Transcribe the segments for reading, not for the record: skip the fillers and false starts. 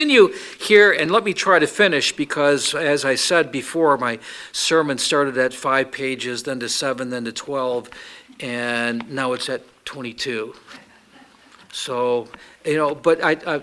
Continue here, and let me try to finish, because as I said before, my sermon started at 5 pages, then to 7, then to 12, and now it's at 22. So, but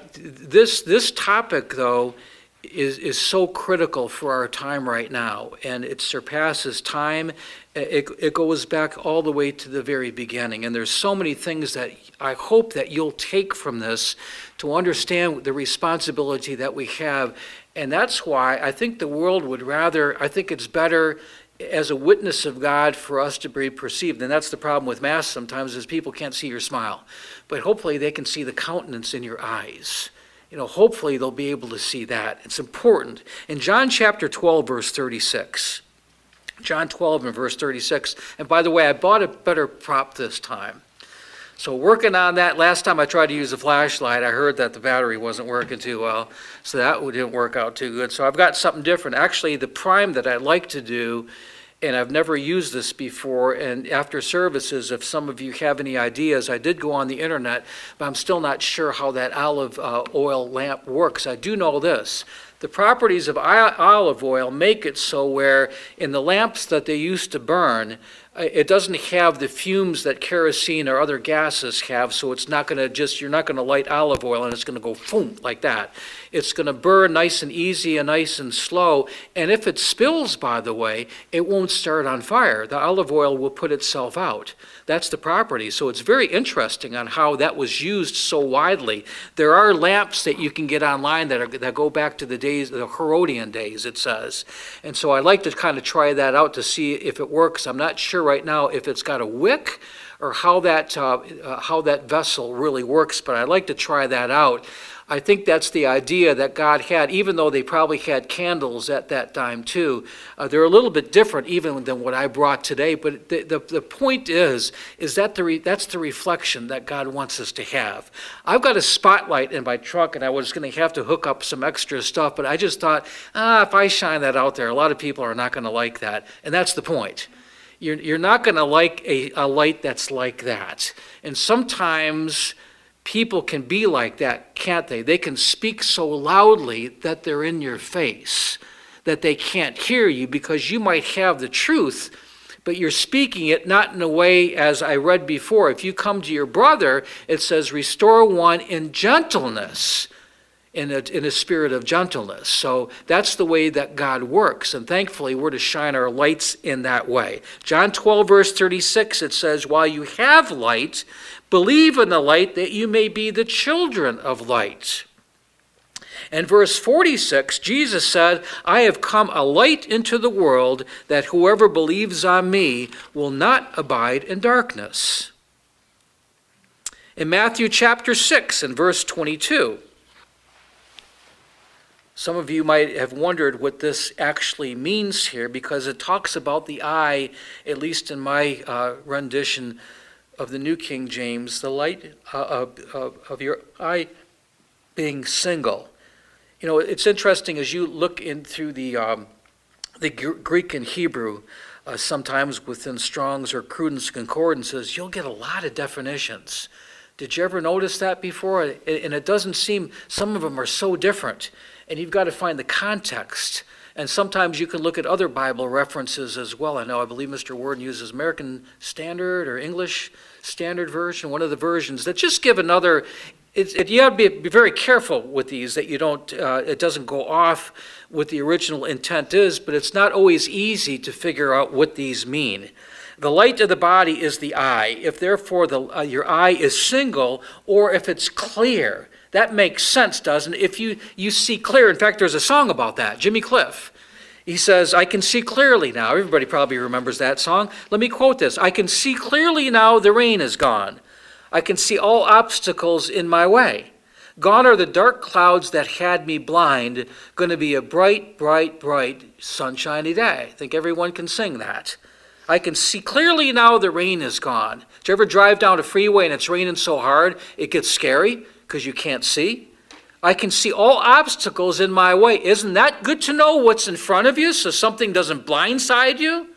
this topic, though, is so critical for our time right now, and it surpasses time. It goes back all the way to the very beginning, and there's so many things that I hope that you'll take from this to understand the responsibility that we have. And that's why I think the world would rather, I think it's better as a witness of God for us to be perceived. And that's the problem with masks sometimes, is people can't see your smile. But hopefully they can see the countenance in your eyes. Hopefully they'll be able to see that. It's important. In John chapter 12, verse 36, John 12 and verse 36, and by the way, I bought a better prop this time. So working on that, last time I tried to use a flashlight, I heard that the battery wasn't working too well, so that didn't work out too good. So I've got something different. Actually, the prime that I like to do, and I've never used this before, and after services, if some of you have any ideas, I did go on the internet, but I'm still not sure how that olive oil lamp works. I do know this. The properties of olive oil make it so where in the lamps that they used to burn, it doesn't have the fumes that kerosene or other gases have, so it's not going to you're not going to light olive oil and it's going to go boom like that. It's going to burn nice and easy and nice and slow, and if it spills, by the way, it won't start on fire. The olive oil will put itself out. That's the property. So it's very interesting on how that was used so widely. There are lamps that you can get online that go back to the days, the Herodian days, it says. And so I'd like to kind of try that out to see if it works. I'm not sure right now if it's got a wick or how that vessel really works, but I'd like to try that out. I think that's the idea that God had, even though they probably had candles at that time too. They're a little bit different even than what I brought today, but the point is that that's the reflection that God wants us to have. I've got a spotlight in my truck, and I was going to have to hook up some extra stuff, but I just thought, if I shine that out there, a lot of people are not going to like that, and that's the point. You're not going to like a light that's like that. And sometimes people can be like that, can't they? They can speak so loudly that they're in your face, that they can't hear you because you might have the truth, but you're speaking it not in a way, as I read before. If you come to your brother, it says, restore one in gentleness, in a spirit of gentleness. So that's the way that God works, and thankfully we're to shine our lights in that way. John 12, verse 36, it says, while you have light, believe in the light that you may be the children of light. And verse 46, Jesus said, I have come a light into the world, that whoever believes on me will not abide in darkness. In Matthew chapter 6 and verse 22, some of you might have wondered what this actually means here, because it talks about the eye, at least in my rendition of the New King James, the light of your eye being single. It's interesting as you look in through the Greek and Hebrew, sometimes within Strong's or Cruden's concordances, you'll get a lot of definitions. Did you ever notice that before? And it doesn't seem, some of them are so different. And you've got to find the context. And sometimes you can look at other Bible references as well. I believe Mr. Warden uses American Standard or English Standard Version, one of the versions that just give another. You have to be very careful with these, that you don't, it doesn't go off what the original intent is, but it's not always easy to figure out what these mean. The light of the body is the eye. If therefore your eye is single, or if it's clear, that makes sense, doesn't it? If you see clear. In fact, there's a song about that, Jimmy Cliff. He says, I can see clearly now. Everybody probably remembers that song. Let me quote this. I can see clearly now the rain is gone. I can see all obstacles in my way. Gone are the dark clouds that had me blind. Going to be a bright, bright, bright, sunshiny day. I think everyone can sing that. I can see clearly now the rain is gone. Did you ever drive down a freeway and it's raining so hard it gets scary because you can't see? I can see all obstacles in my way. Isn't that good to know what's in front of you so something doesn't blindside you?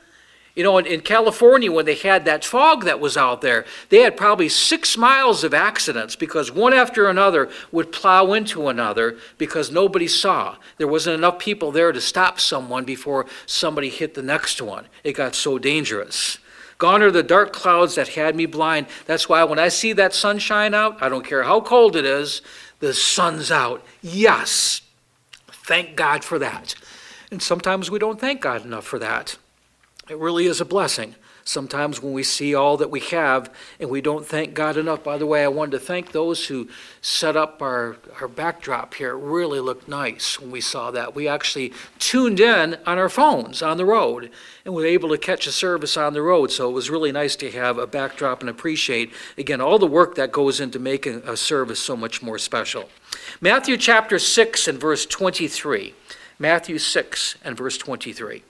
You know, in California, when they had that fog that was out there, they had probably 6 miles of accidents because one after another would plow into another because nobody saw. There wasn't enough people there to stop someone before somebody hit the next one. It got so dangerous. Gone are the dark clouds that had me blind. That's why when I see that sunshine out, I don't care how cold it is, the sun's out. Yes, thank God for that. And sometimes we don't thank God enough for that. It really is a blessing. Sometimes when we see all that we have and we don't thank God enough. By the way, I wanted to thank those who set up our backdrop here. It really looked nice when we saw that. We actually tuned in on our phones on the road and were able to catch a service on the road. So it was really nice to have a backdrop and appreciate, again, all the work that goes into making a service so much more special. Matthew chapter 6 and verse 23. Matthew 6 and verse 23.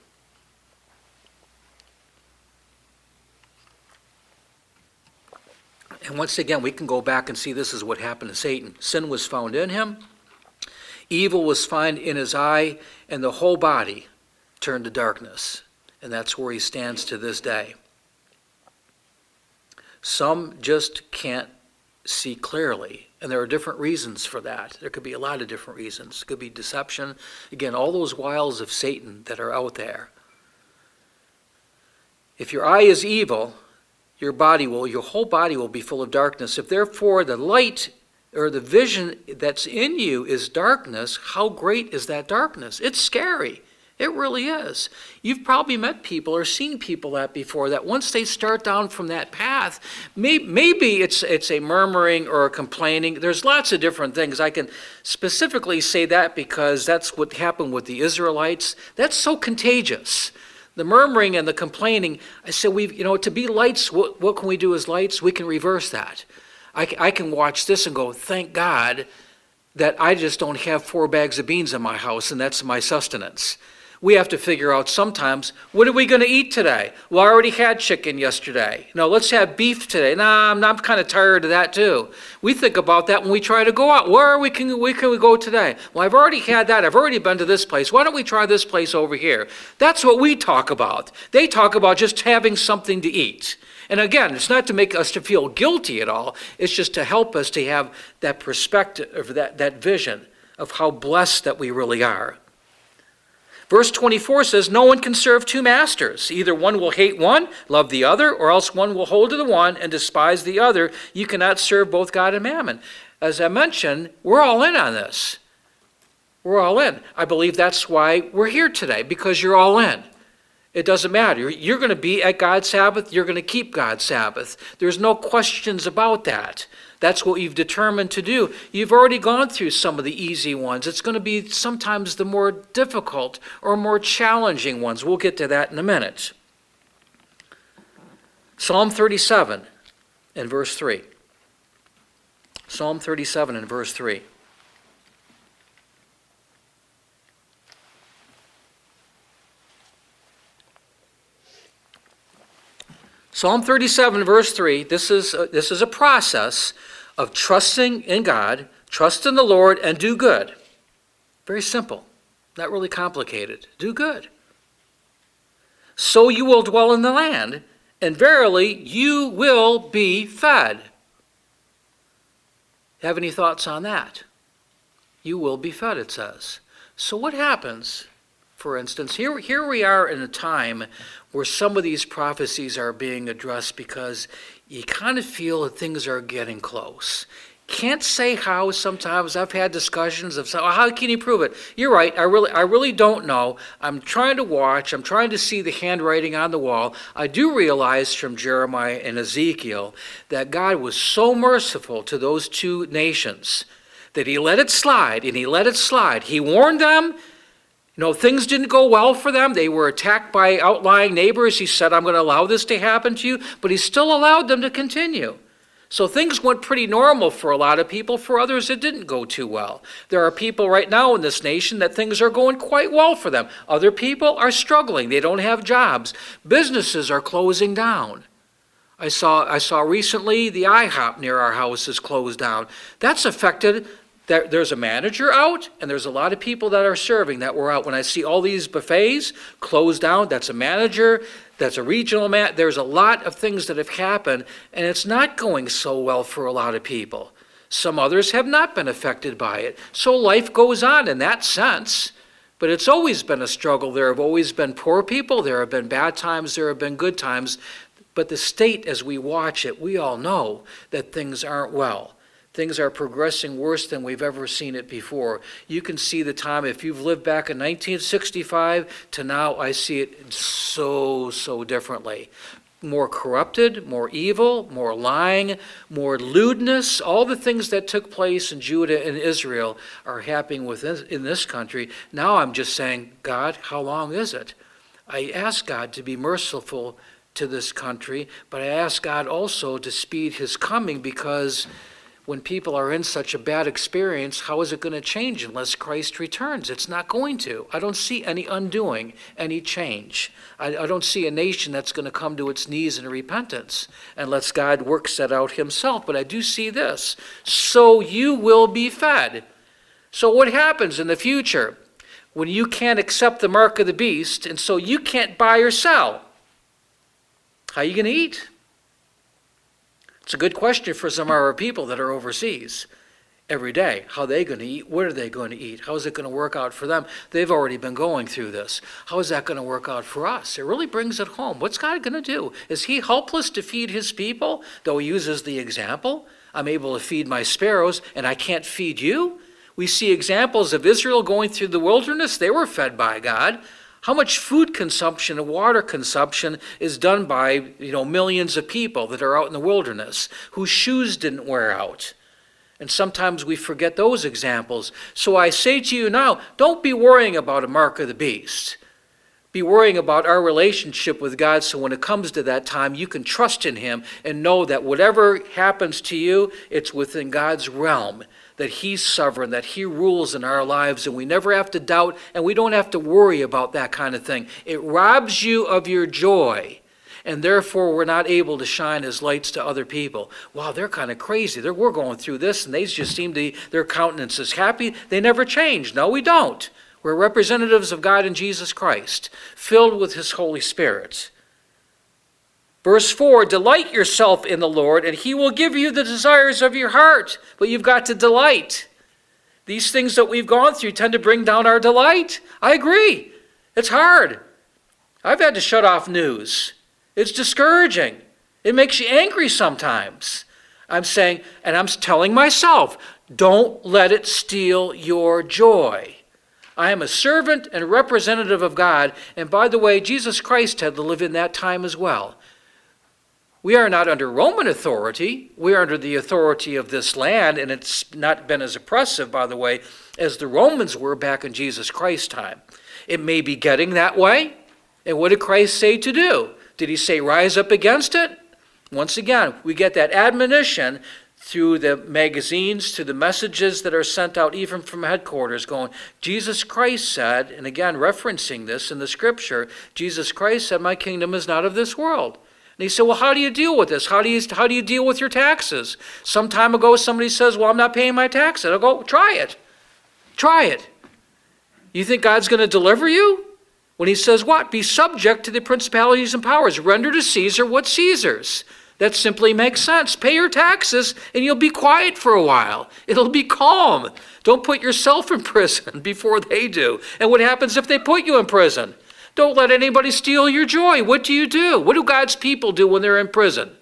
And once again, we can go back and see this is what happened to Satan. Sin was found in him. Evil was found in his eye, and the whole body turned to darkness. And that's where he stands to this day. Some just can't see clearly, and there are different reasons for that. There could be a lot of different reasons. It could be deception. Again, all those wiles of Satan that are out there. If your eye is evil, your whole body will be full of darkness. If therefore the light or the vision that's in you is darkness, how great is that darkness? It's scary. It really is. You've probably met people or seen people that before, that once they start down from that path, maybe it's a murmuring or a complaining. There's lots of different things. I can specifically say that because that's what happened with the Israelites. That's so contagious. The murmuring and the complaining, I said, to be lights, what can we do as lights? We can reverse that. I can watch this and go, thank God that I just don't have 4 bags of beans in my house, and that's my sustenance. We have to figure out sometimes, what are we going to eat today? Well, I already had chicken yesterday. No, let's have beef today. Nah, I'm kind of tired of that too. We think about that when we try to go out. Where can we go today? Well, I've already had that. I've already been to this place. Why don't we try this place over here? That's what we talk about. They talk about just having something to eat. And again, it's not to make us to feel guilty at all. It's just to help us to have that perspective, that vision of how blessed that we really are. Verse 24 says, no one can serve 2 masters. Either one will hate one, love the other, or else one will hold to the one and despise the other. You cannot serve both God and mammon. As I mentioned, we're all in on this. We're all in. I believe that's why we're here today, because you're all in. It doesn't matter. You're going to be at God's Sabbath. You're going to keep God's Sabbath. There's no questions about that. That's what you've determined to do. You've already gone through some of the easy ones. It's going to be sometimes the more difficult or more challenging ones. We'll get to that in a minute. Psalm 37 and verse 3. Psalm 37 and verse 3. Psalm 37, verse 3, this is a process of trusting in God, trust in the Lord, and do good. Very simple, not really complicated. Do good. So you will dwell in the land, and verily you will be fed. Have any thoughts on that? You will be fed, it says. So what happens, for instance, here we are in a time where some of these prophecies are being addressed because you kind of feel that things are getting close. Can't say how. Sometimes I've had discussions of, how can you prove it? You're right, I really don't know. I'm trying to watch. I'm trying to see the handwriting on the wall. I do realize from Jeremiah and Ezekiel that God was so merciful to those 2 nations that he let it slide, and he let it slide. He warned them. Things didn't go well for them. They were attacked by outlying neighbors. He said, I'm going to allow this to happen to you. But he still allowed them to continue. So things went pretty normal for a lot of people. For others, it didn't go too well. There are people right now in this nation that things are going quite well for them. Other people are struggling. They don't have jobs. Businesses are closing down. I saw recently the IHOP near our house is closed down. That's affected There's a manager out, and there's a lot of people that are serving that were out. When I see all these buffets closed down, that's a manager, that's a regional man. There's a lot of things that have happened, and it's not going so well for a lot of people. Some others have not been affected by it. So life goes on in that sense. But it's always been a struggle. There have always been poor people. There have been bad times. There have been good times. But the state, as we watch it, we all know that things aren't well. Things are progressing worse than we've ever seen it before. You can see the time, if you've lived back in 1965 to now, I see it so differently. More corrupted, more evil, more lying, more lewdness. All the things that took place in Judah and Israel are happening in this country. Now I'm just saying, God, how long is it? I ask God to be merciful to this country, but I ask God also to speed his coming, because when people are in such a bad experience, how is it going to change unless Christ returns? It's not going to. I don't see any undoing, any change. I don't see a nation that's going to come to its knees in repentance unless God works that out himself. But I do see this. So you will be fed. So what happens in the future when you can't accept the mark of the beast, and so you can't buy or sell? How are you going to eat? It's a good question for some of our people that are overseas every day. How are they going to eat? What are they going to eat? How is it going to work out for them? They've already been going through this. How is that going to work out for us? It really brings it home. What's God going to do? Is he helpless to feed his people? Though he uses the example, I'm able to feed my sparrows and I can't feed you. We see examples of Israel going through the wilderness. They were fed by God. How much food consumption and water consumption is done by, millions of people that are out in the wilderness whose shoes didn't wear out? And sometimes we forget those examples. So I say to you now, don't be worrying about a mark of the beast. Be worrying about our relationship with God, so when it comes to that time, you can trust in him and know that whatever happens to you, it's within God's realm, that he's sovereign, that he rules in our lives, and we never have to doubt, and we don't have to worry about that kind of thing. It robs you of your joy, and therefore we're not able to shine as lights to other people. Wow, they're kind of crazy. We're going through this, and they just seem to, their countenance is happy. They never change. No, we don't. We're representatives of God in Jesus Christ, filled with his Holy Spirit. Verse 4, delight yourself in the Lord, and he will give you the desires of your heart. But you've got to delight. These things that we've gone through tend to bring down our delight. I agree. It's hard. I've had to shut off news. It's discouraging. It makes you angry sometimes. I'm saying, and I'm telling myself, don't let it steal your joy. I am a servant and a representative of God. And by the way, Jesus Christ had to live in that time as well. We are not under Roman authority. We are under the authority of this land, and it's not been as oppressive, by the way, as the Romans were back in Jesus Christ's time. It may be getting that way. And what did Christ say to do? Did he say rise up against it? Once again, we get that admonition through the magazines, to the messages that are sent out even from headquarters going, Jesus Christ said, and again referencing this in the scripture, Jesus Christ said, my kingdom is not of this world. And he said, well, how do you deal with this? How do you deal with your taxes? Some time ago, somebody says, well, I'm not paying my taxes. I'll go, try it. Try it. You think God's going to deliver you? When he says what? Be subject to the principalities and powers. Render to Caesar what's Caesar's. That simply makes sense. Pay your taxes and you'll be quiet for a while. It'll be calm. Don't put yourself in prison before they do. And what happens if they put you in prison? Don't let anybody steal your joy. What do you do? What do God's people do when they're in prison?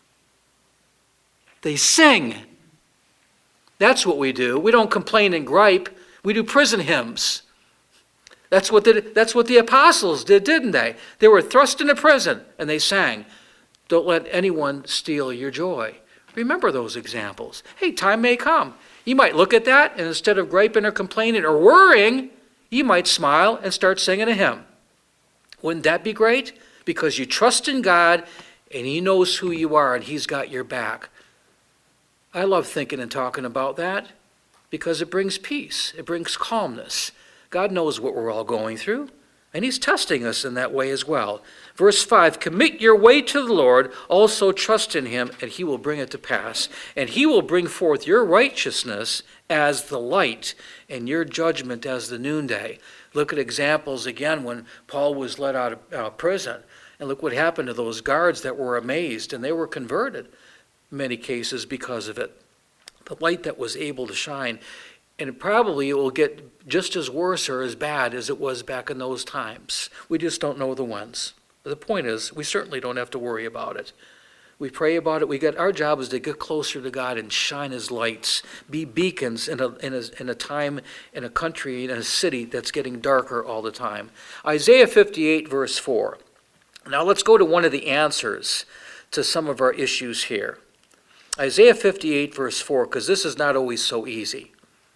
They sing. That's what we do. We don't complain and gripe. We do prison hymns. That's what the apostles did, didn't they? They were thrust into prison and they sang. Don't let anyone steal your joy. Remember those examples. Hey, time may come. You might look at that, and instead of griping or complaining or worrying, you might smile and start singing a hymn. Wouldn't that be great? Because you trust in God, and he knows who you are, and he's got your back. I love thinking and talking about that because it brings peace. It brings calmness. God knows what we're all going through, and he's testing us in that way as well. Verse 5, commit your way to the Lord, also trust in him, and he will bring it to pass. And he will bring forth your righteousness as the light and your judgment as the noonday. Look at examples again when Paul was let out of prison. And look what happened to those guards that were amazed, and they were converted in many cases because of it. The light that was able to shine. And probably it will get just as worse or as bad as it was back in those times. We just don't know the ones. But the point is, we certainly don't have to worry about it. We pray about it. Our job is to get closer to God and shine his lights, be beacons in a time, in a country, in a city that's getting darker all the time. Isaiah 58, verse 4. Now let's go to one of the answers to some of our issues here. Isaiah 58, verse 4, because this is not always so easy.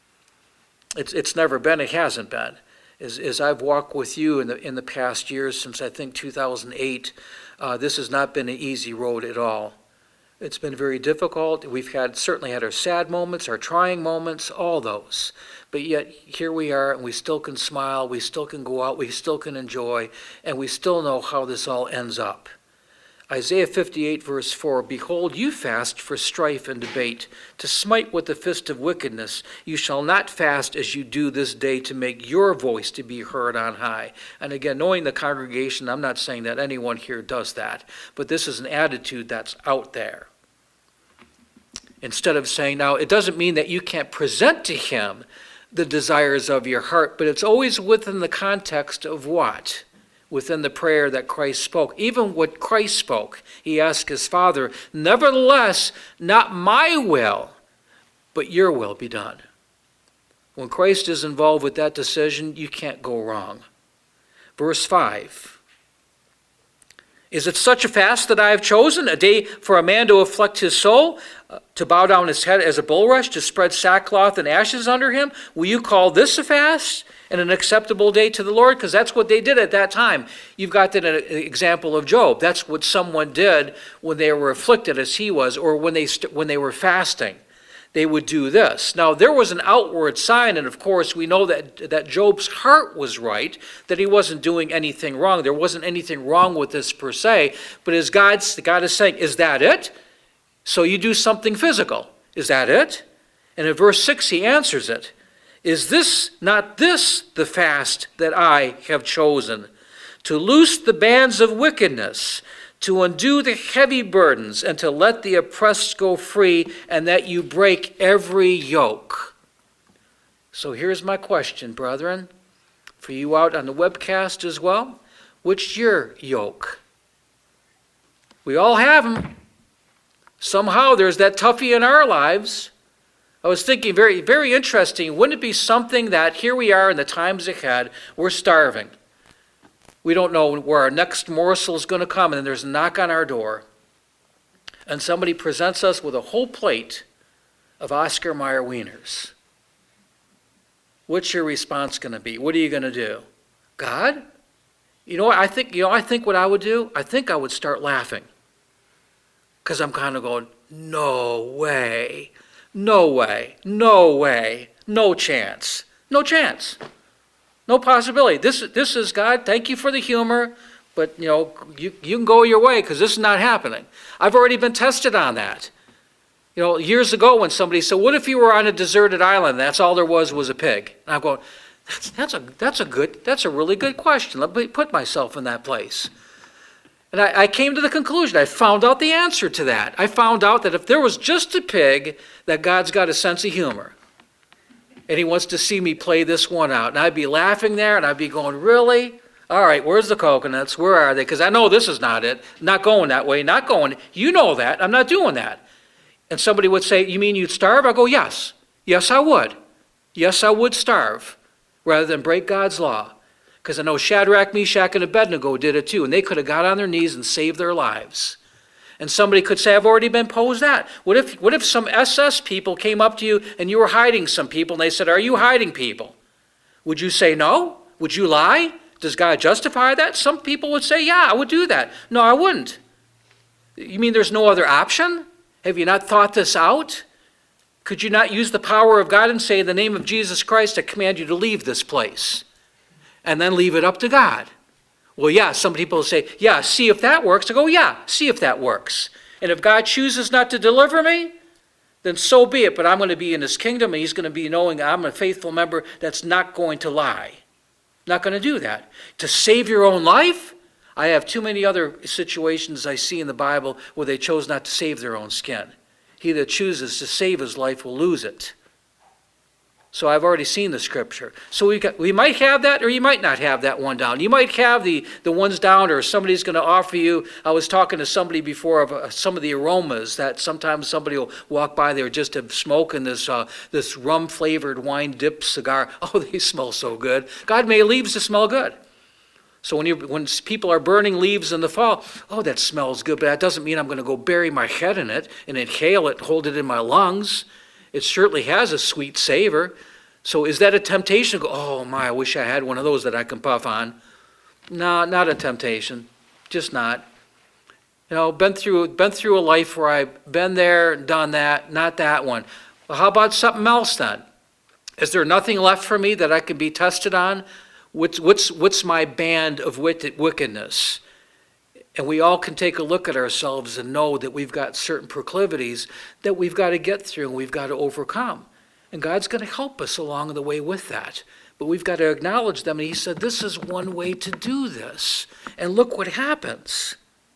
It's never been, it hasn't been. As I've walked with you in the past years, since I think 2008, this has not been an easy road at all. It's been very difficult. We've certainly had our sad moments, our trying moments, all those. But yet here we are, and we still can smile, we still can go out, we still can enjoy, and we still know how this all ends up. Isaiah 58, verse 4, Behold, you fast for strife and debate, to smite with the fist of wickedness. You shall not fast as you do this day to make your voice to be heard on high. And again, knowing the congregation, I'm not saying that anyone here does that, but this is an attitude that's out there. Instead of saying, now, it doesn't mean that you can't present to him the desires of your heart, but it's always within the context of what? Within the prayer that Christ spoke. Even what Christ spoke, he asked his Father, nevertheless, not my will, but your will be done. When Christ is involved with that decision, you can't go wrong. Verse 5. Is it such a fast that I have chosen, a day for a man to afflict his soul, to bow down his head as a bulrush, to spread sackcloth and ashes under him? Will you call this a fast and an acceptable day to the Lord? Because that's what they did at that time. You've got that example of Job. That's what someone did when they were afflicted as he was, or when they were fasting. They would do this. Now, there was an outward sign, and of course, we know that Job's heart was right, that he wasn't doing anything wrong. There wasn't anything wrong with this per se, but as God is saying, is that it? So you do something physical. Is that it? And in verse 6, he answers it. Is this not this the fast that I have chosen? To loose the bands of wickedness, to undo the heavy burdens, and to let the oppressed go free, and that you break every yoke. So here's my question, brethren, for you out on the webcast as well. Which's your yoke? We all have them. Somehow there's that toughie in our lives. I was thinking, very, very interesting, wouldn't it be something that here we are in the times ahead, we're starving. We don't know where our next morsel is going to come, and then there's a knock on our door. And somebody presents us with a whole plate of Oscar Mayer wieners. What's your response going to be? What are you going to do? God? You know what I think what I would do? I think I would start laughing. Because I'm kind of going, no way, no way, no way, no chance, no chance. No possibility. This is God. Thank you for the humor, but you can go your way because this is not happening. I've already been tested on that. Years ago when somebody said, "What if you were on a deserted island? And that's all there was a pig." And I'm going, "That's a really good question. Let me put myself in that place." And I came to the conclusion. I found out the answer to that. I found out that if there was just a pig, that God's got a sense of humor. And he wants to see me play this one out. And I'd be laughing there, and I'd be going, really? All right, where's the coconuts? Where are they? Because I know this is not it. Not going that way. Not going. You know that. I'm not doing that. And somebody would say, you mean you'd starve? I go, yes. Yes, I would. Yes, I would starve rather than break God's law. Because I know Shadrach, Meshach, and Abednego did it too. And they could have got on their knees and saved their lives. And somebody could say, I've already been posed that. What if some SS people came up to you and you were hiding some people and they said, are you hiding people? Would you say no? Would you lie? Does God justify that? Some people would say, yeah, I would do that. No, I wouldn't. You mean there's no other option? Have you not thought this out? Could you not use the power of God and say, in the name of Jesus Christ, I command you to leave this place? And then leave it up to God. Well, yeah, some people say, yeah, see if that works. I go, yeah, see if that works. And if God chooses not to deliver me, then so be it. But I'm going to be in his kingdom, and he's going to be knowing I'm a faithful member that's not going to lie. Not going to do that. To save your own life? I have too many other situations I see in the Bible where they chose not to save their own skin. He that chooses to save his life will lose it. So I've already seen the scripture. So we might have that, or you might not have that one down. You might have the ones down, or somebody's going to offer you. I was talking to somebody before of some of the aromas that sometimes somebody will walk by there just to smoke in this rum-flavored wine-dipped cigar. Oh, they smell so good. God made leaves to smell good. So when people are burning leaves in the fall, oh, that smells good, but that doesn't mean I'm going to go bury my head in it and inhale it, hold it in my lungs. It certainly has a sweet savor. So is that a temptation to go, oh my, I wish I had one of those that I can puff on? No, not a temptation. Just not. You know, been through a life where I've been there, done that, not that one. Well, how about something else then? Is there nothing left for me that I can be tested on? What's my band of wickedness? And we all can take a look at ourselves and know that we've got certain proclivities that we've got to get through and we've got to overcome. And God's going to help us along the way with that. But we've got to acknowledge them. And he said, this is one way to do this. And look what happens.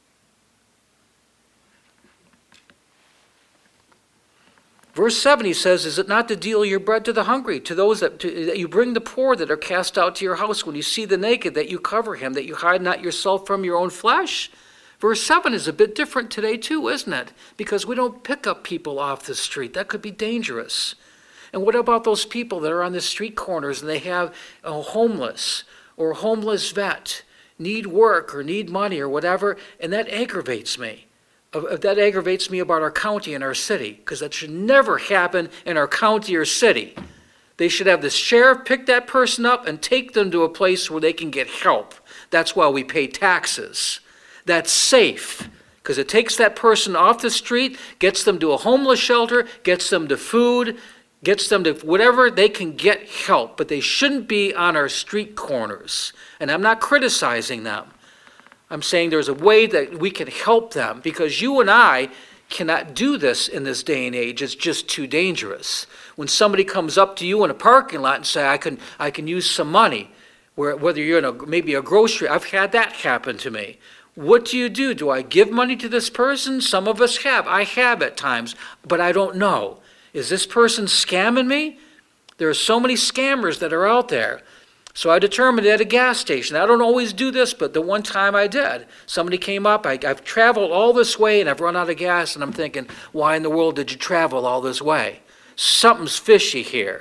Verse 7, he says, is it not to deal your bread to the hungry, to those that you bring the poor that are cast out to your house, when you see the naked, that you cover him, that you hide not yourself from your own flesh? Verse 7 is a bit different today too, isn't it? Because we don't pick up people off the street. That could be dangerous. And what about those people that are on the street corners and they have a homeless or a homeless vet, need work or need money or whatever, and that aggravates me. That aggravates me about our county and our city, because that should never happen in our county or city. They should have the sheriff pick that person up and take them to a place where they can get help. That's why we pay taxes. That's safe, because it takes that person off the street, gets them to a homeless shelter, gets them to food, gets them to whatever they can get help. But they shouldn't be on our street corners. And I'm not criticizing them. I'm saying there's a way that we can help them, because you and I cannot do this in this day and age. It's just too dangerous. When somebody comes up to you in a parking lot and say, I can use some money, whether you're in maybe a grocery, I've had that happen to me. What do? Do I give money to this person? Some of us have. I have at times, but I don't know. Is this person scamming me? There are so many scammers that are out there. So I determined at a gas station. I don't always do this, but the one time I did. Somebody came up. I've traveled all this way, and I've run out of gas, and I'm thinking, why in the world did you travel all this way? Something's fishy here.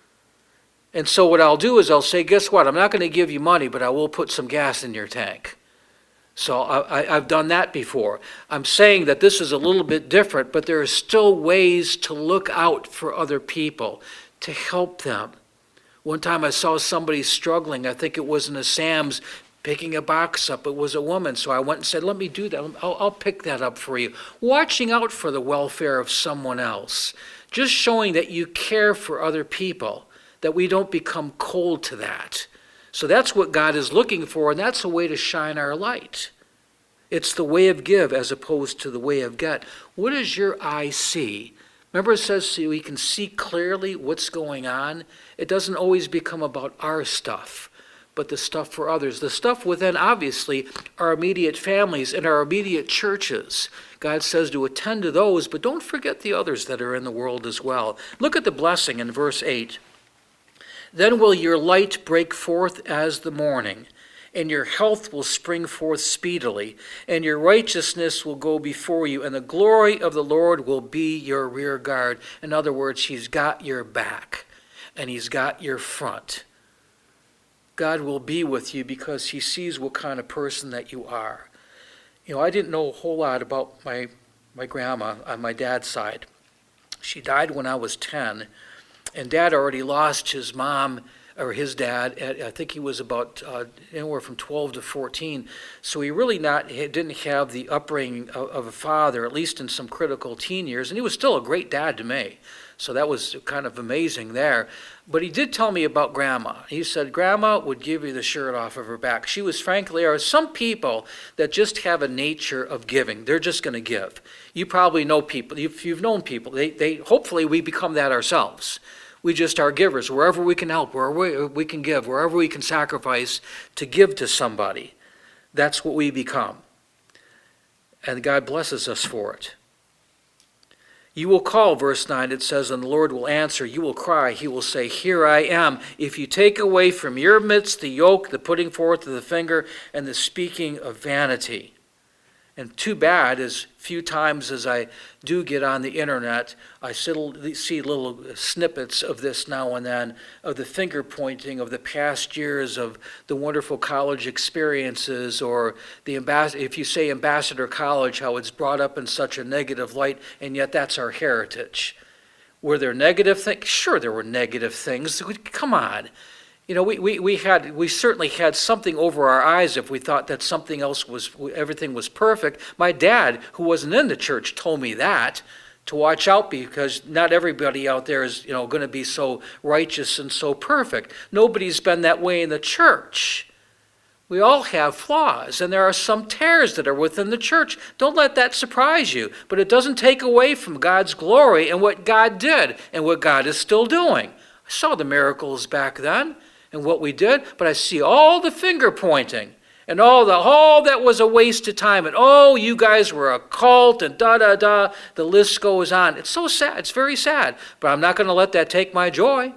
And so what I'll do is I'll say, guess what? I'm not going to give you money, but I will put some gas in your tank. So I've done that before. I'm saying that this is a little bit different, but there are still ways to look out for other people, to help them. One time I saw somebody struggling. I think it was in a Sam's picking a box up. It was a woman. So I went and said, let me do that. I'll pick that up for you. Watching out for the welfare of someone else. Just showing that you care for other people, that we don't become cold to that. So that's what God is looking for, and that's a way to shine our light. It's the way of give as opposed to the way of get. What does your eye see? Remember it says so we can see clearly what's going on. It doesn't always become about our stuff, but the stuff for others. The stuff within, obviously, our immediate families and our immediate churches. God says to attend to those, but don't forget the others that are in the world as well. Look at the blessing in verse 8. Then will your light break forth as the morning, and your health will spring forth speedily, and your righteousness will go before you, and the glory of the Lord will be your rear guard. In other words, he's got your back, and he's got your front. God will be with you because he sees what kind of person that you are. You know, I didn't know a whole lot about my grandma on my dad's side. She died when I was 10, and Dad already lost his mom, or his dad, I think he was about anywhere from 12 to 14. So he really didn't have the upbringing of a father, at least in some critical teen years. And he was still a great dad to me. So that was kind of amazing there. But he did tell me about Grandma. He said Grandma would give you the shirt off of her back. She was, frankly, there are some people that just have a nature of giving. They're just going to give. You probably know people, if you've known people, they hopefully we become that ourselves. We just are givers. Wherever we can help, wherever we can give, wherever we can sacrifice to give to somebody, that's what we become. And God blesses us for it. You will call, verse 9, it says, and the Lord will answer. You will cry. He will say, here I am. If you take away from your midst the yoke, the putting forth of the finger, and the speaking of vanity. And too bad, as few times as I do get on the internet, I see little snippets of this now and then, of the finger pointing of the past years of the wonderful college experiences, or if you say Ambassador College, how it's brought up in such a negative light, and yet that's our heritage. Were there negative things? Sure, there were negative things. Come on. You know, we certainly had something over our eyes if we thought that something else everything was perfect. My dad, who wasn't in the church, told me that, to watch out because not everybody out there is, going to be so righteous and so perfect. Nobody's been that way in the church. We all have flaws, and there are some tares that are within the church. Don't let that surprise you, but it doesn't take away from God's glory and what God did and what God is still doing. I saw the miracles back then and what we did, but I see all the finger pointing and all that was a waste of time, and you guys were a cult, and the list goes on. It's so sad. It's very sad, but I'm not going to let that take my joy.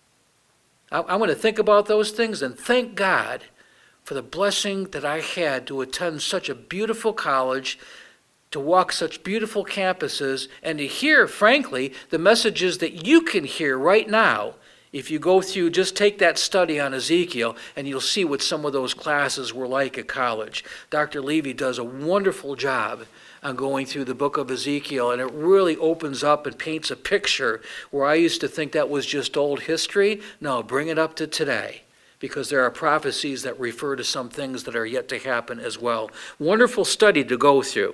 I'm going to think about those things and thank God for the blessing that I had to attend such a beautiful college, to walk such beautiful campuses, and to hear, frankly, the messages that you can hear right now. If you go through, just take that study on Ezekiel, and you'll see what some of those classes were like at college. Dr. Levy does a wonderful job on going through the book of Ezekiel, and it really opens up and paints a picture where I used to think that was just old history. No, bring it up to today, because there are prophecies that refer to some things that are yet to happen as well. Wonderful study to go through.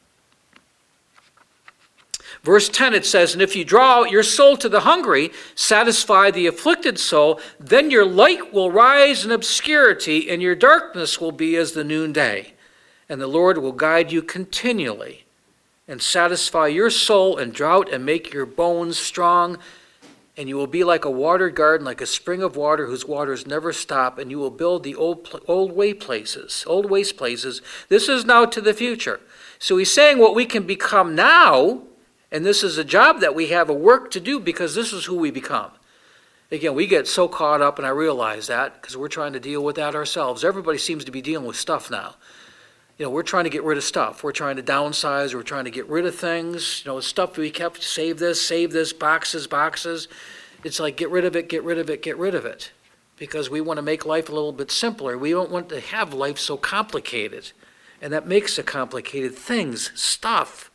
Verse 10, it says, and if you draw out your soul to the hungry, satisfy the afflicted soul, then your light will rise in obscurity, and your darkness will be as the noonday. And the Lord will guide you continually, and satisfy your soul in drought, and make your bones strong. And you will be like a watered garden, like a spring of water whose waters never stop, and you will build the old waste places. This is now to the future. So he's saying what we can become now. And this is a job that we have, a work to do, because this is who we become. Again, we get so caught up, and I realize that, because we're trying to deal with that ourselves. Everybody seems to be dealing with stuff now. We're trying to get rid of stuff. We're trying to downsize. We're trying to get rid of things. Stuff we kept, save this, boxes. It's like, get rid of it. Because we want to make life a little bit simpler. We don't want to have life so complicated. And that makes it complicated. Things, stuff.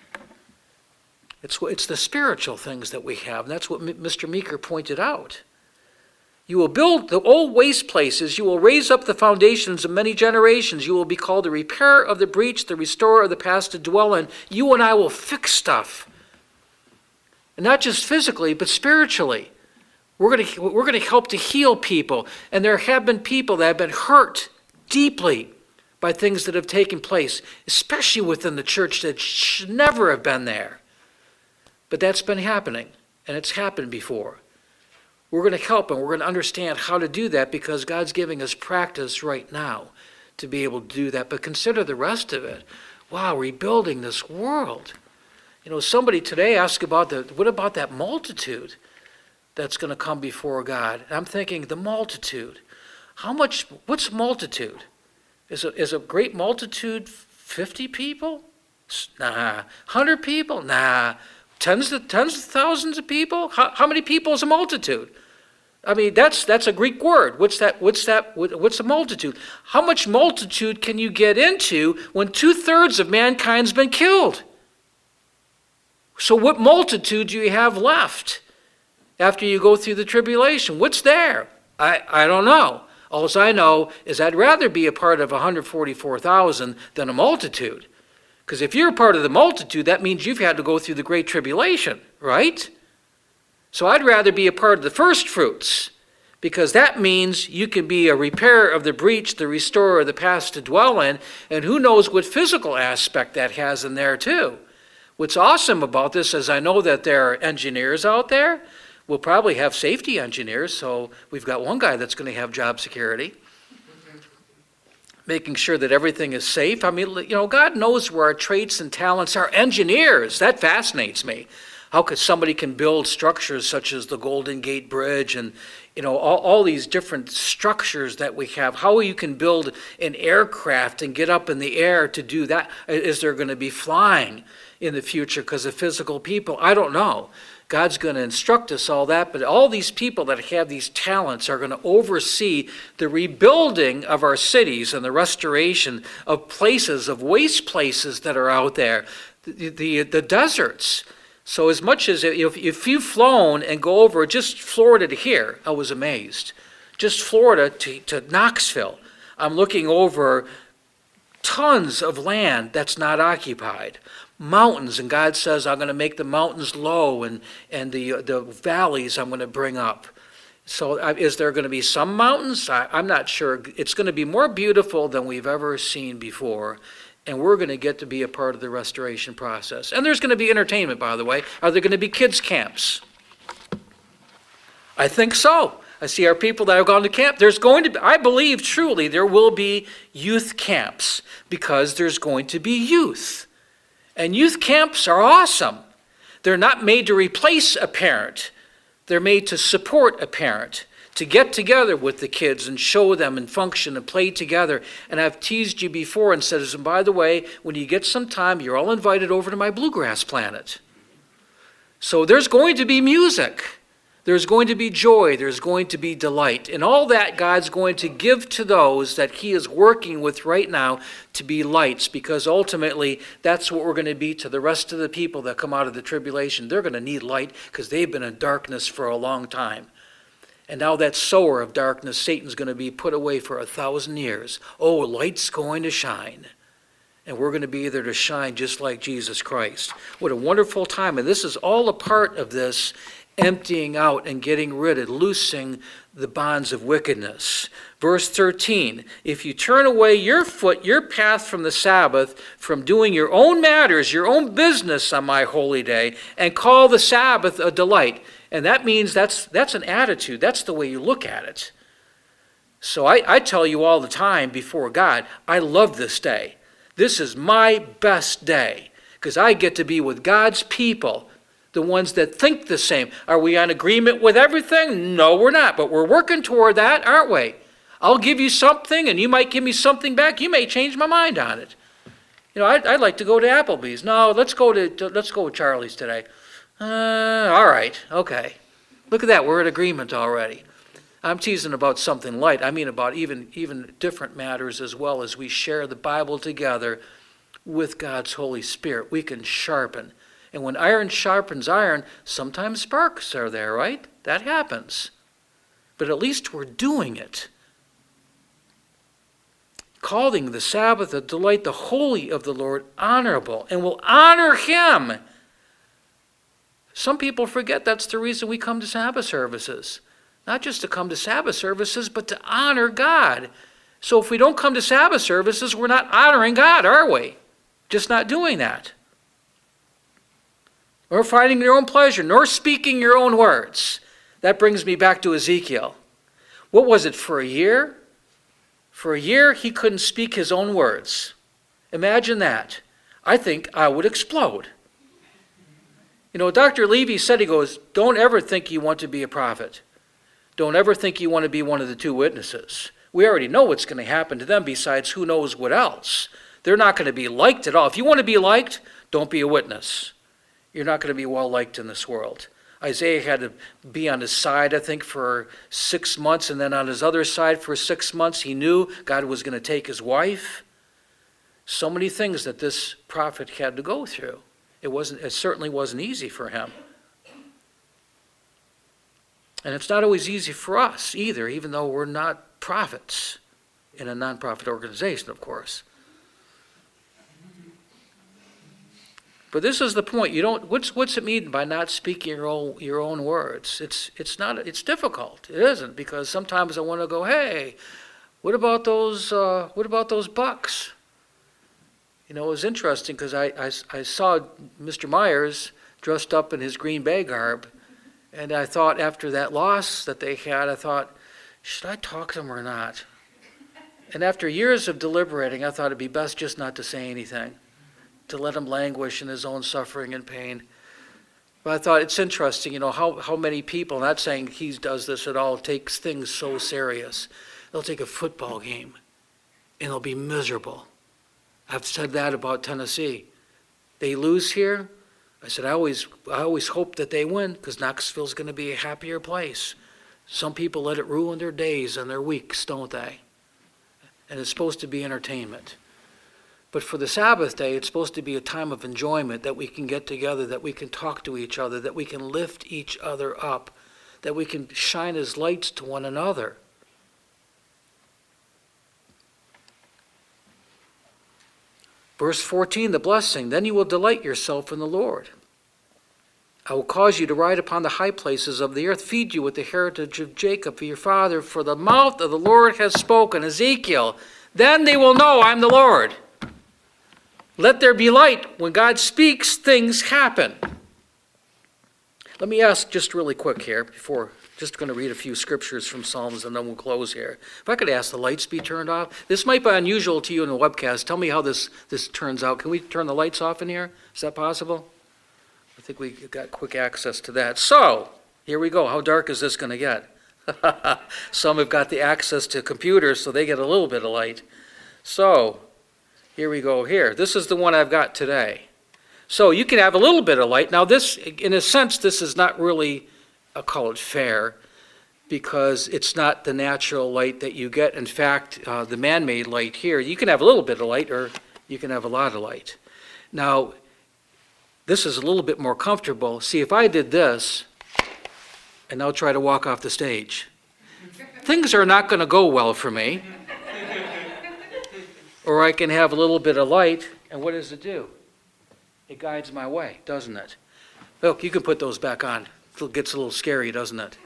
It's the spiritual things that we have, and that's what Mr. Meeker pointed out. You will build the old waste places. You will raise up the foundations of many generations. You will be called the repairer of the breach, the restorer of the past to dwell in. You and I will fix stuff. And not just physically, but spiritually. We're going to help to heal people. And there have been people that have been hurt deeply by things that have taken place, especially within the church that should never have been there. But that's been happening, and it's happened before. We're going to help, and we're going to understand how to do that, because God's giving us practice right now to be able to do that. But consider the rest of it. Wow, rebuilding this world. Somebody today asked about what about that multitude that's going to come before God? And I'm thinking, the multitude. What's multitude? Is a great multitude 50 people? Nah. 100 people? Nah. Tens of thousands of people? How many people is a multitude? I mean, that's a Greek word. What's a multitude? How much multitude can you get into when 2/3 of mankind's been killed? So what multitude do you have left after you go through the tribulation? What's there? I don't know. All I know is I'd rather be a part of 144,000 than a multitude. Because if you're a part of the multitude, that means you've had to go through the Great Tribulation, right? So I'd rather be a part of the first fruits, because that means you can be a repairer of the breach, the restorer of the past to dwell in, and who knows what physical aspect that has in there too. What's awesome about this is I know that there are engineers out there. We'll probably have safety engineers, so we've got one guy that's going to have job security, making sure that everything is safe. I mean, you know, God knows where our traits and talents are. Engineers, that fascinates me. How could somebody can build structures such as the Golden Gate Bridge and, you know, all these different structures that we have? How you can build an aircraft and get up in the air to do that? Is there going to be flying in the future because of physical people? I don't know. God's going to instruct us all that, but all these people that have these talents are going to oversee the rebuilding of our cities and the restoration of places, of waste places that are out there, the deserts. So as much as if you've flown and go over just Florida to here, I was amazed. Just Florida to Knoxville, I'm looking over tons of land that's not occupied. Mountains, and God says, I'm going to make the mountains low and the valleys I'm going to bring up. So is there going to be some mountains? I'm not sure. It's going to be more beautiful than we've ever seen before. And we're going to get to be a part of the restoration process. And there's going to be entertainment, by the way. Are there going to be kids' camps? I think so. I see our people that have gone to camp. There's going to be, I believe truly, there will be youth camps because there's going to be youth. And youth camps are awesome. They're not made to replace a parent. They're made to support a parent, to get together with the kids and show them and function and play together. And I've teased you before and said, and by the way, when you get some time, you're all invited over to my bluegrass planet. So there's going to be music. There's going to be joy. There's going to be delight. And all that God's going to give to those that he is working with right now to be lights, because ultimately that's what we're going to be to the rest of the people that come out of the tribulation. They're going to need light because they've been in darkness for a long time. And now that sower of darkness, Satan's going to be put away for 1,000 years. Oh, light's going to shine. And we're going to be there to shine just like Jesus Christ. What a wonderful time. And this is all a part of this emptying out and getting rid of, loosing the bonds of wickedness. Verse 13, if you turn away your path from the Sabbath, from doing your own matters, your own business on my holy day, and call the Sabbath a delight. And that means that's an attitude. That's the way you look at it. So I tell you all the time before God, I love this day. This is my best day because I get to be with God's people, the ones that think the same. Are we on agreement with everything? No, we're not, but we're working toward that, aren't we? I'll give you something and you might give me something back. You may change my mind on it. You know, I'd like to go to Applebee's. No, let's go with Charlie's today. All right, okay. Look at that, we're in agreement already. I'm teasing about something light. I mean about even different matters as well. As we share the Bible together with God's Holy Spirit, we can sharpen. And when iron sharpens iron, sometimes sparks are there, right? That happens. But at least we're doing it. Calling the Sabbath a delight, the holy of the Lord honorable, and will honor him. Some people forget that's the reason we come to Sabbath services. Not just to come to Sabbath services, but to honor God. So if we don't come to Sabbath services, we're not honoring God, are we? Just not doing that. Nor finding your own pleasure, nor speaking your own words. That brings me back to Ezekiel. What was it, for a year? For a year, he couldn't speak his own words. Imagine that. I think I would explode. You know, Dr. Levy said, he goes, don't ever think you want to be a prophet. Don't ever think you want to be one of the two witnesses. We already know what's going to happen to them, besides who knows what else. They're not going to be liked at all. If you want to be liked, don't be a witness. You're not going to be well liked in this world. Isaiah had to be on his side, I think, for 6 months, and then on his other side for 6 months. He knew God was going to take his wife. So many things that this prophet had to go through. It certainly wasn't easy for him. And it's not always easy for us either, even though we're not prophets in a nonprofit organization, of course. But this is the point. You don't. What's it mean by not speaking your own words? It's not. It's difficult. It isn't, because sometimes I want to go, hey, what about those? What about those Bucks? You know, it was interesting because I saw Mr. Myers dressed up in his Green Bay garb, and I thought after that loss that they had, I thought, should I talk to him or not? And after years of deliberating, I thought it'd be best just not to say anything, to let him languish in his own suffering and pain. But I thought it's interesting, you know, how many people, not saying he does this at all, takes things so serious. They'll take a football game and they'll be miserable. I've said that about Tennessee. They lose here. I said, I always hope that they win, because Knoxville's going to be a happier place. Some people let it ruin their days and their weeks, don't they? And it's supposed to be entertainment. But for the Sabbath day, it's supposed to be a time of enjoyment, that we can get together, that we can talk to each other, that we can lift each other up, that we can shine as lights to one another. Verse 14, the blessing, then you will delight yourself in the Lord. I will cause you to ride upon the high places of the earth, feed you with the heritage of Jacob, your father, for the mouth of the Lord has spoken. Ezekiel, then they will know I'm the Lord. Let there be light. When God speaks, things happen. Let me ask just really quick here, before, just going to read a few scriptures from Psalms and then we'll close here. If I could ask the lights be turned off. This might be unusual to you in the webcast. Tell me how this turns out. Can we turn the lights off in here? Is that possible? I think we got quick access to that. So, here we go. How dark is this going to get? Some have got the access to computers, so they get a little bit of light. So, here we go here. This is the one I've got today. So you can have a little bit of light. Now this, in a sense, this is not really, I'll call it fair, because it's not the natural light that you get. In fact, the man-made light here, you can have a little bit of light or you can have a lot of light. Now, this is a little bit more comfortable. See, if I did this, and now try to walk off the stage, things are not going to go well for me. Or I can have a little bit of light, and what does it do? It guides my way, doesn't it? Look, you can put those back on. It gets a little scary, doesn't it?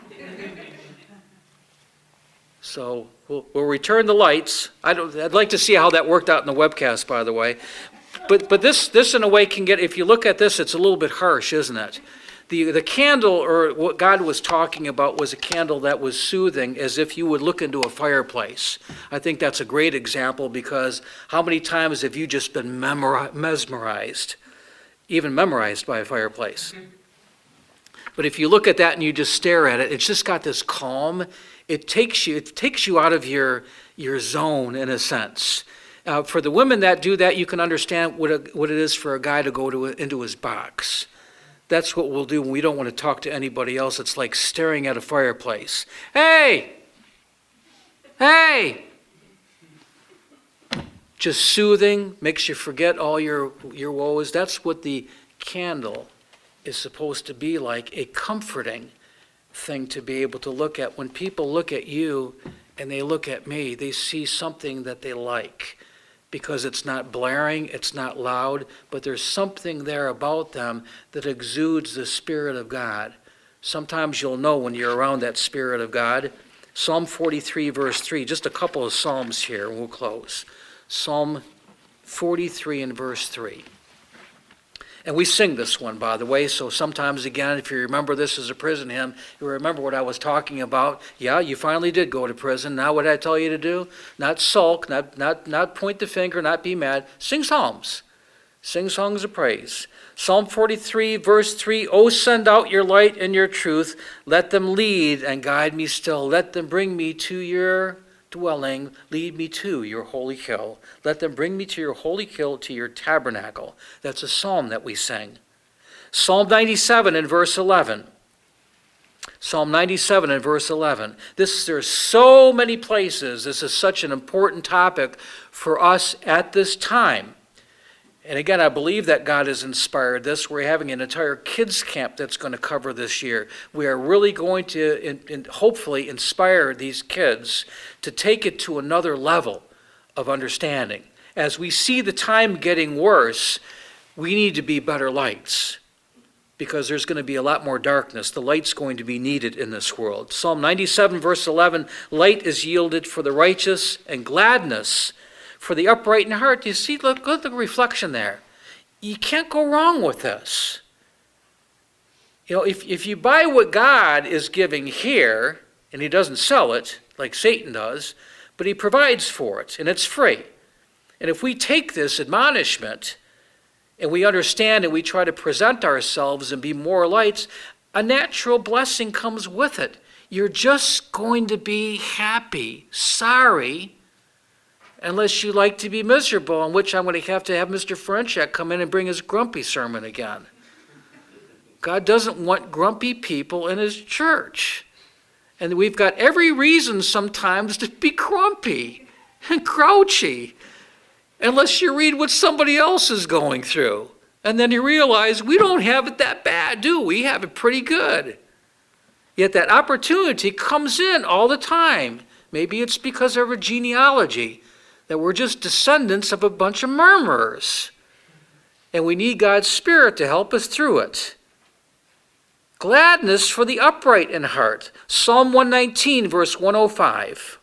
So we'll return the lights. I'd like to see how that worked out in the webcast, by the way. But this in a way can get, if you look at this, it's a little bit harsh, isn't it? The candle, or what God was talking about, was a candle that was soothing, as if you would look into a fireplace. I think that's a great example, because how many times have you just been mesmerized, even memorized by a fireplace? But if you look at that and you just stare at it, it's just got this calm. It takes you out of your zone, in a sense. For the women that do that, you can understand what it is for a guy to go into his box. That's what we'll do when we don't want to talk to anybody else. It's like staring at a fireplace. Hey! Hey! Just soothing, makes you forget all your woes. That's what the candle is supposed to be like, a comforting thing to be able to look at. When people look at you and they look at me, they see something that they like, because it's not blaring, it's not loud, but there's something there about them that exudes the Spirit of God. Sometimes you'll know when you're around that Spirit of God. Psalm 43, verse 3, just a couple of Psalms here, and we'll close. Psalm 43 and verse 3. And we sing this one, by the way, so sometimes, again, if you remember this as a prison hymn, you remember what I was talking about. Yeah, you finally did go to prison. Now what did I tell you to do? Not sulk, not point the finger, not be mad. Sing psalms. Sing songs of praise. Psalm 43, verse 3, O send out your light and your truth. Let them lead and guide me still. Let them bring me to your dwelling, lead me to your holy hill. Let them bring me to your holy hill, to your tabernacle. That's a psalm that we sing. Psalm 97 and verse 11. Psalm 97 and verse 11. There's so many places. This is such an important topic for us at this time. And again, I believe that God has inspired this. We're having an entire kids camp that's going to cover this year. We are really going to hopefully inspire these kids to take it to another level of understanding. As we see the time getting worse, we need to be better lights, because there's going to be a lot more darkness. The light's going to be needed in this world. Psalm 97, verse 11, light is yielded for the righteous and gladness for the upright in heart. You see, look at the reflection there. You can't go wrong with this. You know, if you buy what God is giving here, and he doesn't sell it like Satan does, but he provides for it, and it's free. And if we take this admonishment and we understand and we try to present ourselves and be more lights, a natural blessing comes with it. You're just going to be happy. Sorry, unless you like to be miserable, in which I'm going to have Mr. Frenchek come in and bring his grumpy sermon again. God doesn't want grumpy people in his church. And we've got every reason sometimes to be grumpy and grouchy, unless you read what somebody else is going through. And then you realize we don't have it that bad, do we? We have it pretty good. Yet that opportunity comes in all the time. Maybe it's because of our genealogy, that we're just descendants of a bunch of murmurers. And we need God's Spirit to help us through it. Gladness for the upright in heart. Psalm 119, verse 105.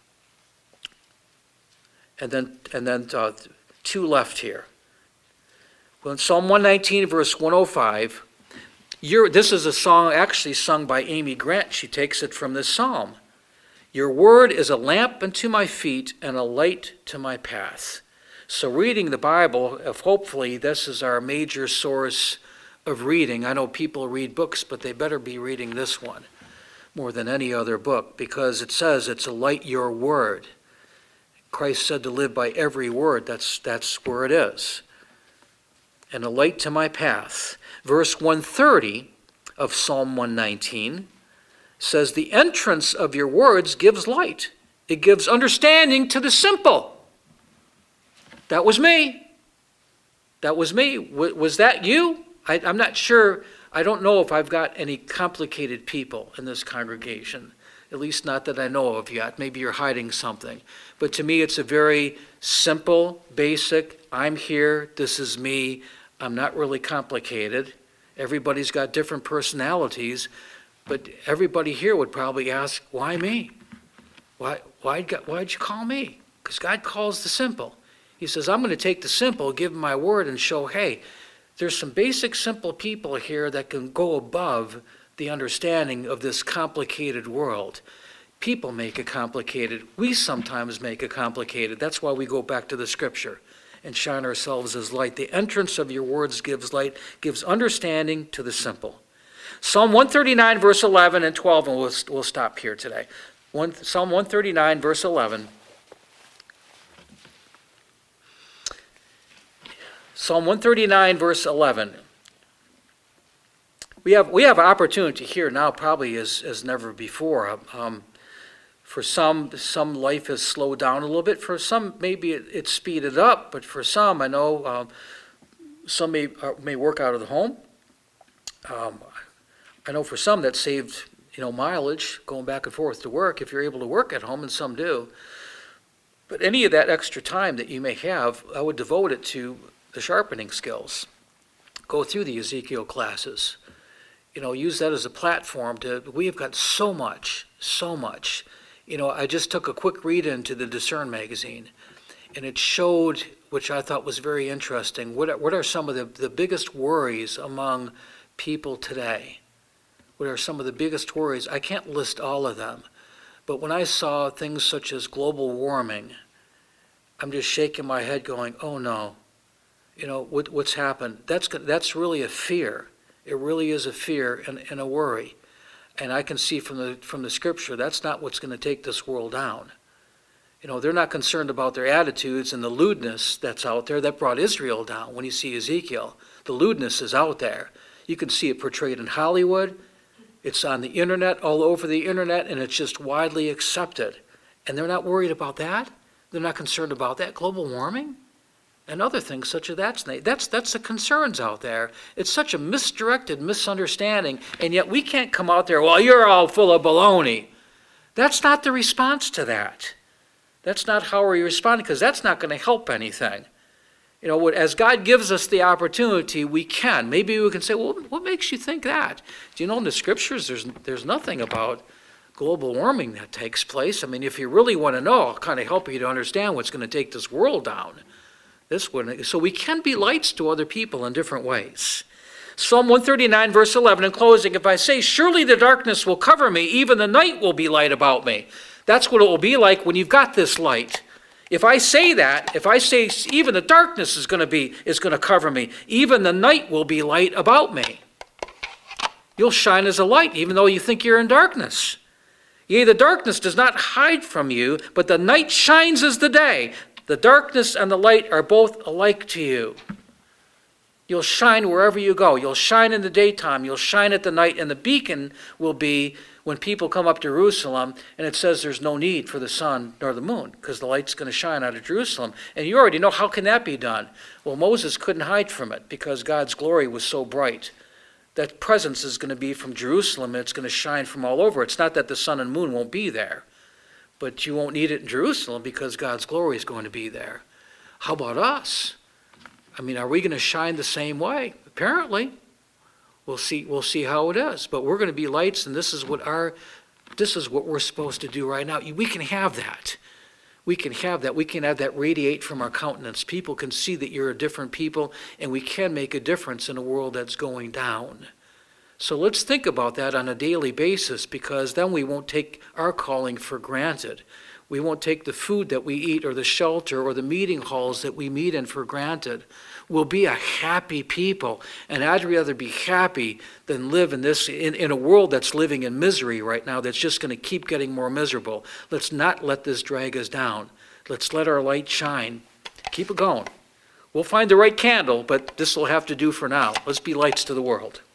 And then two left here. Well, in Psalm 119, verse 105, this is a song actually sung by Amy Grant. She takes it from this psalm. Your word is a lamp unto my feet and a light to my path. So reading the Bible, if hopefully this is our major source of reading. I know people read books, but they better be reading this one more than any other book, because it says it's a light, your word. Christ said to live by every word. That's where it is. And a light to my path. Verse 130 of Psalm 119 says, the entrance of your words gives light. It gives understanding to the simple. That was me. That was me. Was that you? I'm not sure. I don't know if I've got any complicated people in this congregation. At least not that I know of yet. Maybe you're hiding something. But to me, it's a very simple, basic, I'm here, this is me. I'm not really complicated. Everybody's got different personalities, but everybody here would probably ask, why me? Why'd you call me? Because God calls the simple. He says, I'm going to take the simple, give them my word, and show, hey, there's some basic, simple people here that can go above the understanding of this complicated world. People make it complicated. We sometimes make it complicated. That's why we go back to the scripture and shine ourselves as light. The entrance of your words gives light, gives understanding to the simple. Psalm 139, verse 11 and 12, and we'll stop here today. Psalm 139, verse 11. Psalm 139, verse 11. We have opportunity here now, probably as never before. For some life has slowed down a little bit. For some, maybe it's speeded up. But for some, I know some may work out of the home. I know for some that saved mileage going back and forth to work, if you're able to work at home, and some do. But any of that extra time that you may have, I would devote it to the sharpening skills. Go through the Ezekiel classes. Use that as a platform we have got so much. I just took a quick read into the Discern magazine, and it showed, which I thought was very interesting, what are some of the biggest worries among people today? What are some of the biggest worries? I can't list all of them, but when I saw things such as global warming, I'm just shaking my head going, oh no, what's happened? That's really a fear. It really is a fear and a worry. And I can see from the scripture, that's not what's going to take this world down. They're not concerned about their attitudes and the lewdness that's out there that brought Israel down. When you see Ezekiel, the lewdness is out there. You can see it portrayed in Hollywood. It's on the internet, all over the internet, and it's just widely accepted. And they're not worried about that. They're not concerned about that. Global warming and other things such as that's the concerns out there. It's such a misdirected misunderstanding, and yet we can't come out there, well, you're all full of baloney. That's not the response to that. That's not how we respond, because that's not going to help anything. You know, as God gives us the opportunity, we can. Maybe we can say, well, what makes you think that? Do you know in the scriptures there's nothing about global warming that takes place? I mean, if you really want to know, I'll kind of help you to understand what's going to take this world down. So we can be lights to other people in different ways. Psalm 139, verse 11, in closing, if I say, surely the darkness will cover me, even the night will be light about me. That's what it will be like when you've got this light. If I say that, if I say even the darkness is going to cover me, even the night will be light about me. You'll shine as a light, even though you think you're in darkness. Yea, the darkness does not hide from you, but the night shines as the day. The darkness and the light are both alike to you. You'll shine wherever you go. You'll shine in the daytime. You'll shine at the night. And the beacon will be when people come up to Jerusalem, and it says there's no need for the sun nor the moon because the light's going to shine out of Jerusalem. And you already know, how can that be done? Well, Moses couldn't hide from it because God's glory was so bright. That presence is going to be from Jerusalem, and it's going to shine from all over. It's not that the sun and moon won't be there, but you won't need it in Jerusalem because God's glory is going to be there. How about us? I mean, are we going to shine the same way? Apparently. We'll see how it is. But we're going to be lights, and this is what we're supposed to do right now. We can have that. We can have that. We can have that radiate from our countenance. People can see that you're a different people, and we can make a difference in a world that's going down. So let's think about that on a daily basis, because then we won't take our calling for granted. We won't take the food that we eat or the shelter or the meeting halls that we meet in for granted. We'll be a happy people, and I'd rather be happy than live in a world that's living in misery right now, that's just going to keep getting more miserable. Let's not let this drag us down. Let's let our light shine. Keep it going. We'll find the right candle, but this will have to do for now. Let's be lights to the world.